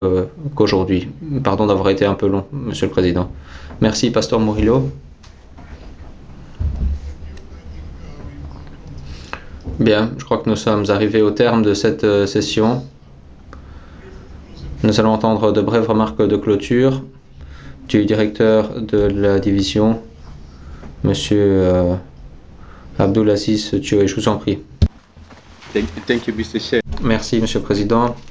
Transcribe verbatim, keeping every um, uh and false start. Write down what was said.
euh, qu'aujourd'hui. Pardon d'avoir été un peu long, Monsieur le Président. Merci, Pasteur Murillo. Bien, je crois que nous sommes arrivés au terme de cette euh, session. Nous allons entendre de brèves remarques de clôture du directeur de la division, Monsieur euh, Abdulaziz Thioé. Je vous en prie. Thank, thank you, mister Chair. Merci, Monsieur le Président.